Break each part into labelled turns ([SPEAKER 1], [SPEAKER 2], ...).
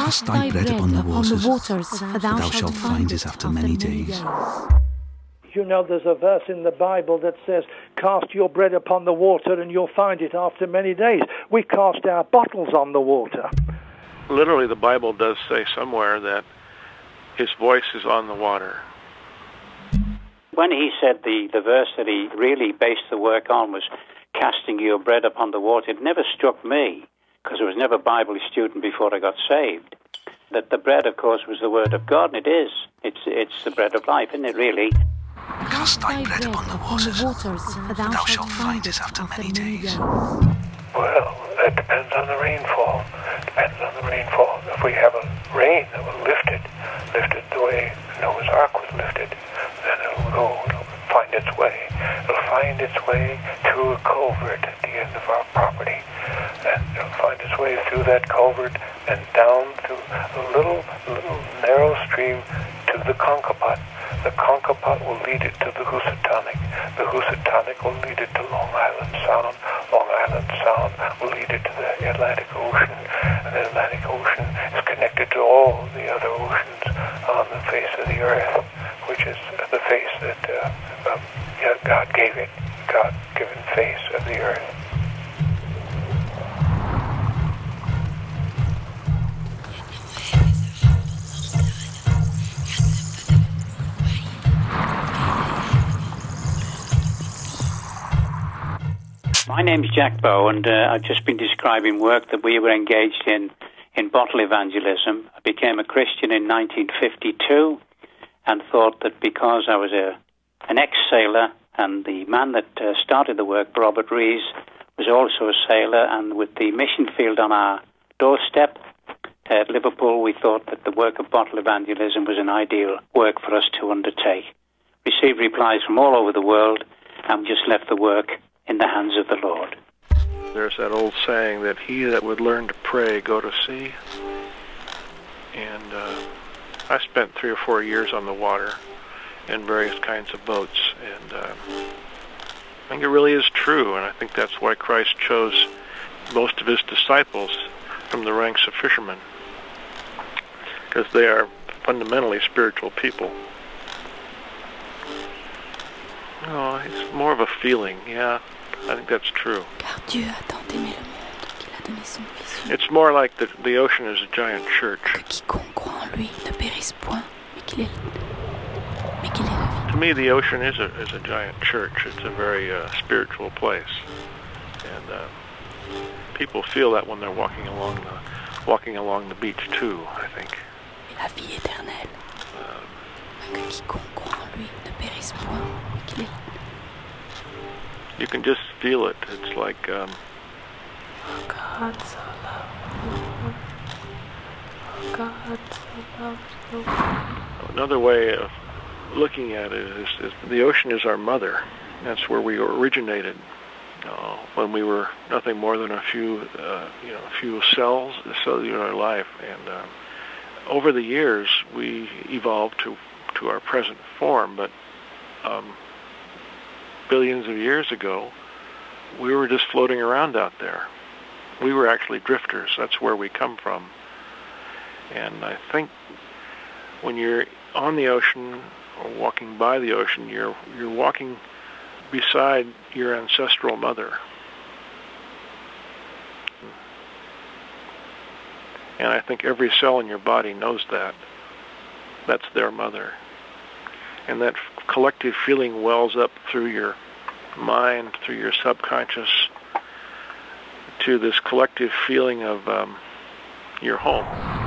[SPEAKER 1] Cast thy bread upon the waters, for thou shalt find it after many days.
[SPEAKER 2] You know, there's a verse in the Bible that says, cast your bread upon the water and you'll find it after many days. We cast our bottles on the water.
[SPEAKER 3] Literally, the Bible does say somewhere that his voice is on the water.
[SPEAKER 4] When he said the verse that he really based the work on was casting your bread upon the water, it never struck me, because I was never a Bible student before I got saved, that the bread, of course, was the Word of God, and it is. It's the bread of life, isn't it, really?
[SPEAKER 1] Cast thy bread upon the waters, for thou shalt find it after many days.
[SPEAKER 5] Well, that depends on the rainfall. If we have a rain that will lift it the way Noah's Ark was lifted, then it'll find its way. It'll find its way to a culvert at the end of our property. And it'll find its way through that culvert and down through a little narrow stream to the Concopat. The Concopat will lead it to the Housatonic. The Housatonic will lead it to Long Island Sound. Long Island Sound will lead it to the Atlantic Ocean. And the Atlantic Ocean is connected to all the other oceans on the face of the earth, which is the face that God gave it, God-given face of the earth.
[SPEAKER 4] My name's Jack Bow, and I've just been describing work that we were engaged in bottle evangelism. I became a Christian in 1952 and thought that because I was an ex-sailor, and the man that started the work, Robert Rees, was also a sailor, and with the mission field on our doorstep at Liverpool, we thought that the work of bottle evangelism was an ideal work for us to undertake. Received replies from all over the world, and just left the work in the hands of the Lord.
[SPEAKER 3] There's that old saying that he that would learn to pray, go to sea. And I spent 3 or 4 years on the water in various kinds of boats, and I think it really is true, and I think that's why Christ chose most of his disciples from the ranks of fishermen, because they are fundamentally spiritual people. Oh, it's more of a feeling, yeah, I think that's true. It's more like the ocean is a giant church. To me, the ocean is a giant church. It's a very spiritual place, and people feel that when they're walking along the beach too, I think. You can just feel it. It's like
[SPEAKER 6] God so loved the world.
[SPEAKER 3] Another way of looking at it is the ocean is our mother. That's where we originated. When we were nothing more than a few cells, cellular life, and over the years we evolved to our present form. But billions of years ago, we were just floating around out there. We were actually drifters. That's where we come from. And I think when you're on the ocean or walking by the ocean, you're walking beside your ancestral mother. And I think every cell in your body knows that. That's their mother. And that collective feeling wells up through your mind, through your subconscious, to this collective feeling of your home.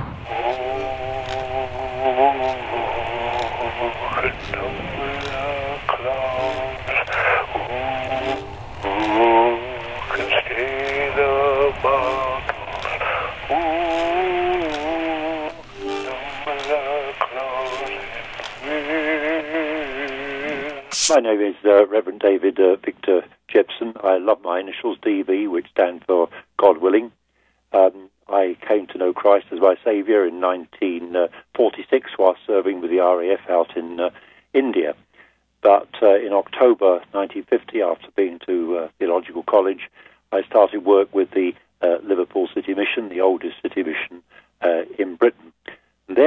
[SPEAKER 7] My name is Reverend David Victor Jepson. I love my initials, DV, which stand for God Willing. I came to know Christ as my Saviour in 1946 while serving with the RAF out in India. But in October 1950, after being to theological college, I started work with the Liverpool City Mission, the oldest city mission in Britain.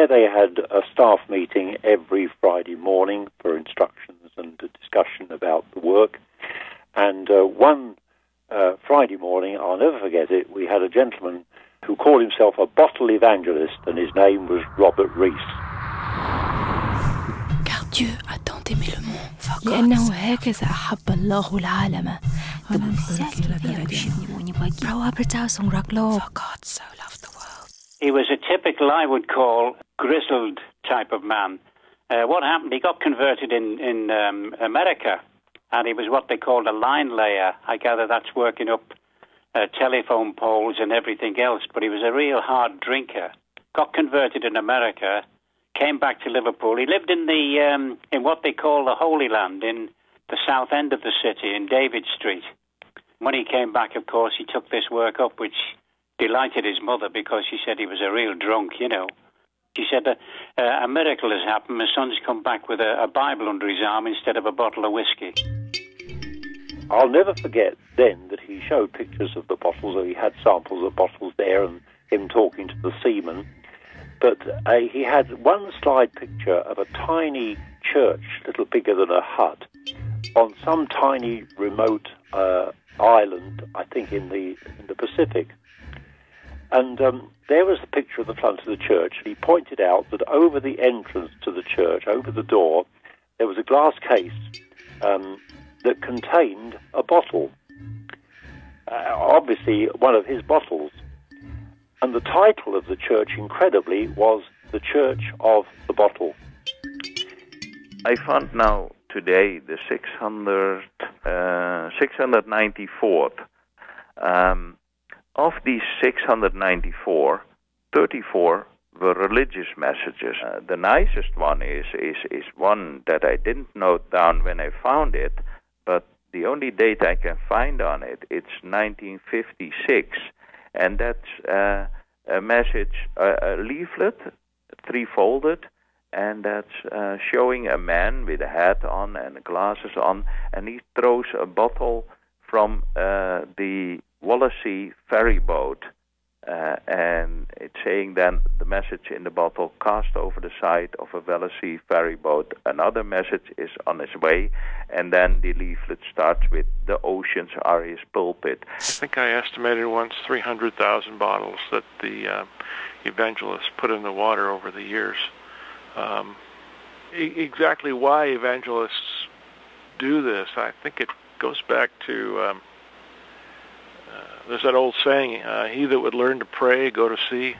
[SPEAKER 7] there they had a staff meeting every Friday morning for instructions and a discussion about the work. And one Friday morning, I'll never forget it, we had a gentleman who called himself a bottle evangelist, and his name was Robert Rees.
[SPEAKER 1] Car Dieu a tant aimé le monde. لأنه هكذا أحب الله العالم. For God so loved the world.
[SPEAKER 4] He was a typical, I would call, grizzled type of man. What happened? He got converted in America, and he was what they called a line layer. I gather that's working up telephone poles and everything else, but he was a real hard drinker. Got converted in America, came back to Liverpool. He lived in the in what they call the Holy Land, in the south end of the city, in David Street. When he came back, of course, he took this work up, which delighted his mother because she said he was a real drunk, you know. She said a miracle has happened. My son's come back with a Bible under his arm instead of a bottle of whiskey.
[SPEAKER 7] I'll never forget then that he showed pictures of the bottles, or he had samples of bottles there, and him talking to the seamen. But he had one slide picture of a tiny church, little bigger than a hut, on some tiny remote island, I think in the Pacific. And there was the picture of the front of the church. And he pointed out that over the entrance to the church, over the door, there was a glass case that contained a bottle. Obviously, one of his bottles. And the title of the church, incredibly, was The Church of the Bottle.
[SPEAKER 6] I found now today the 694th. Of these 694, 34 were religious messages. The nicest one is one that I didn't note down when I found it, but the only date I can find on it, it's 1956, and that's a message, a leaflet, three-folded, and that's showing a man with a hat on and glasses on, and he throws a bottle from the Wallasey ferry boat, and it's saying then the message in the bottle, cast over the side of a Wallasey ferry boat. Another message is on its way, and then the leaflet starts with, the oceans are his pulpit.
[SPEAKER 3] I think I estimated once 300,000 bottles that the evangelists put in the water over the years. Exactly why evangelists do this, I think it goes back to there's that old saying, he that would learn to pray, go to sea.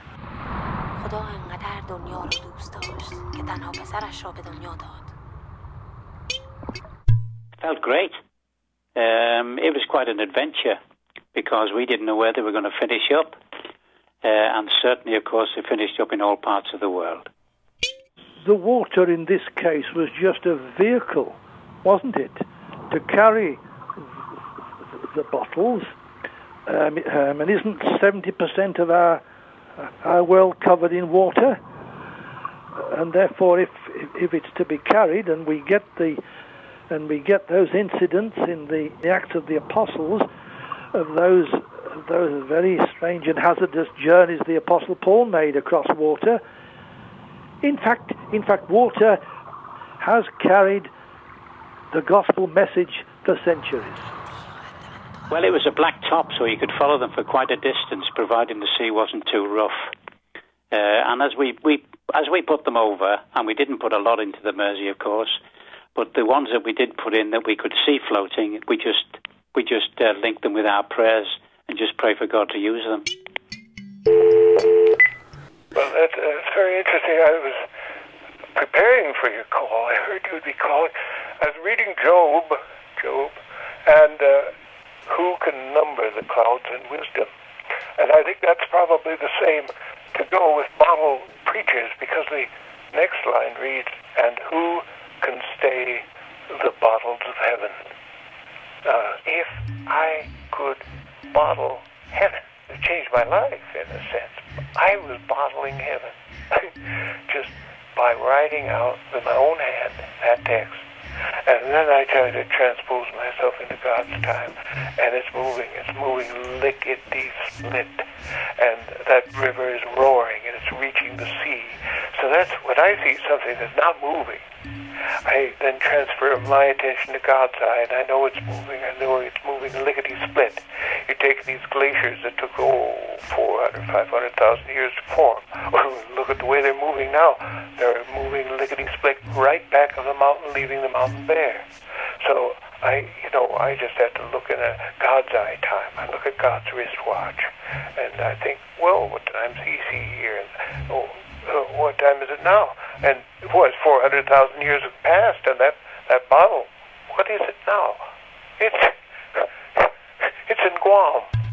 [SPEAKER 4] Felt great. It was quite an adventure because we didn't know where they were going to finish up. And certainly, of course, they finished up in all parts of the world.
[SPEAKER 2] The water in this case was just a vehicle, wasn't it, to carry the bottles. And isn't 70% of our world covered in water? And therefore, if it's to be carried, and we get those incidents in the Acts of the Apostles of those very strange and hazardous journeys the Apostle Paul made across water. In fact, water has carried the gospel message for centuries.
[SPEAKER 4] Well, it was a black top, so you could follow them for quite a distance, providing the sea wasn't too rough. And as we put them over, and we didn't put a lot into the Mersey, of course, but the ones that we did put in that we could see floating, we just linked them with our prayers and just pray for God to use them.
[SPEAKER 5] Well, that's very interesting. I was preparing for your call. I heard you would be calling. I was reading Job, and who can number the clouds in wisdom? And I think that's probably the same to go with bottle preachers, because the next line reads, and who can stay the bottles of heaven? If I could bottle heaven, it changed my life in a sense. I was bottling heaven just by writing out with my own hand that text. And then I try to transpose myself into God's time, and it's moving lickety-split, and that river is roaring, and it's reaching the sea. So that's when I see something that's not moving, I then transfer my attention to God's eye, and I know it's moving. I know it's moving lickety-split. You take these glaciers that took, 400,000, 500,000 years to form. Look at the way they're moving now. They're moving lickety-split right back of the mountain, leaving the mountain bare. So I just have to look in a God's eye time. I look at God's wristwatch, and I think, well, what time's he see here? And, what time is it now? And it was 400,000 years have passed.